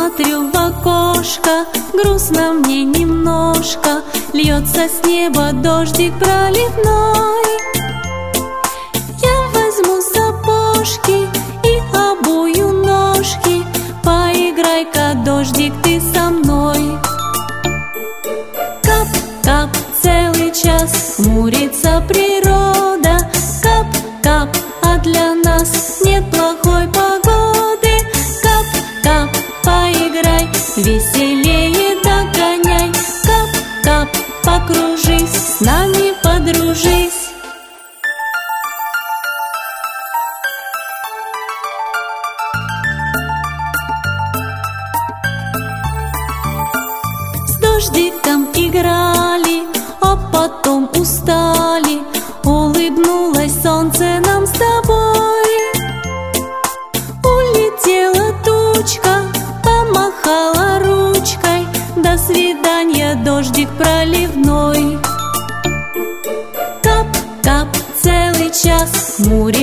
Смотрю в окошко, грустно мне немножко, льется с неба дождик проливной. Я возьму сапожки и обую ножки, поиграй-ка, дождик, ты со мной. Кап-кап, целый час хмурится природа, кап-кап, а для нас нет плохой погоды. Кап-кап, поиграй, веселее догоняй, кап-кап, покружись, с нами подружись. С дождиком играли, а потом устали, улыбнулось солнце нам с тобой. Улетела тучка, помахала ручкой, до свидания, дождик проливной. Кап-кап, целый час хмурится